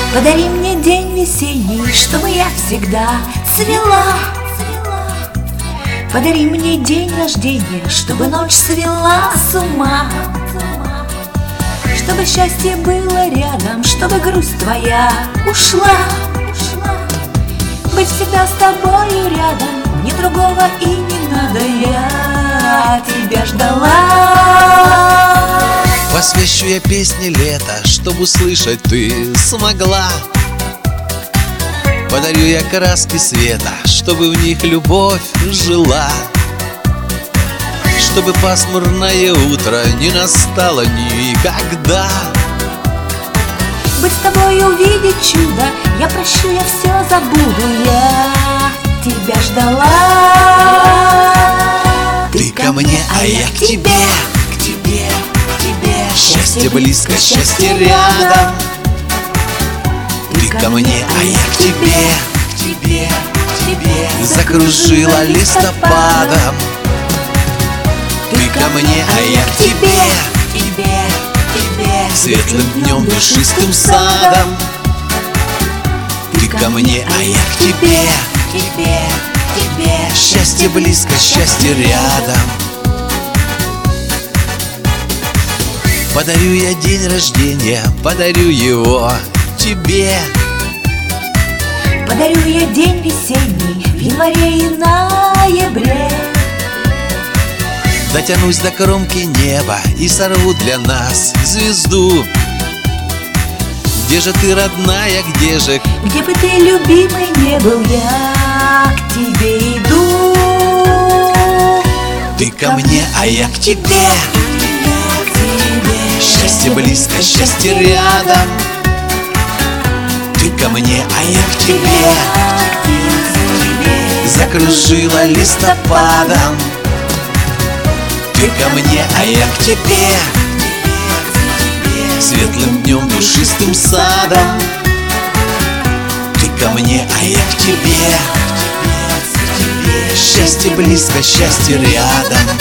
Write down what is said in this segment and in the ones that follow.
Подари мне день весенний, чтобы я всегда цвела. Подари мне день рождения, чтобы ночь свела с ума. Чтобы счастье было рядом, чтобы грусть твоя ушла. Быть всегда с тобою рядом, мне другого и не надо, я тебя ждала. Посвящу я песни лета, чтобы услышать ты смогла. Подарю я краски света, чтобы в них любовь жила. Чтобы пасмурное утро не настало никогда. Быть с тобой, увидеть чудо, я прощу, я все забуду, я тебя ждала. Ты ко мне, а я к тебе, к тебе, к тебе. Счастье близко, счастье рядом. Ты ко мне, а я к тебе, к тебе, к тебе. Закружила листопадом. Ты ко мне, а я к тебе, к тебе, к тебе. Светлым днем, душистым садом. Ты ко мне, а я к тебе, к тебе, к тебе. Счастье близко, счастье рядом. Подарю я день рождения, подарю его тебе. Подарю я день весенний в январе и ноябре. Дотянусь до кромки неба и сорву для нас звезду. Где же ты, родная, где же? Где бы ты, любимый, не был, я к тебе иду. Ты ко мне, а я к тебе. Счастье близко, счастье рядом. Ты ко мне, а я к тебе. Закружила листопадом. Ты ко мне, а я к тебе. Светлым днем, душистым садом. Ты ко мне, а я к тебе. Счастье близко, счастье рядом.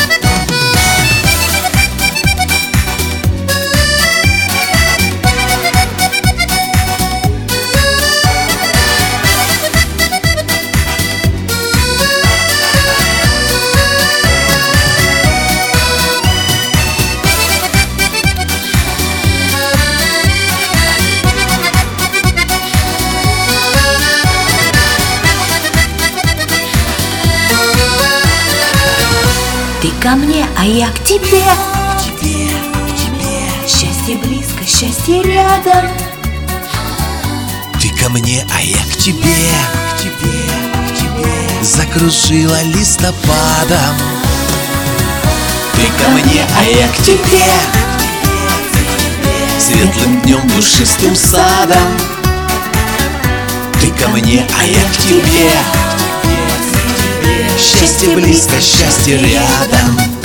Ты ко мне, а я к тебе. К тебе, к тебе. Счастье близко, счастье рядом. Ты ко мне, а я к тебе, к тебе, к тебе. Закружила листопадом. Ты ко мне, а я к тебе. Светлым днем, душистым садом. Ты ко мне, а я к тебе. Счастье близко, счастье рядом.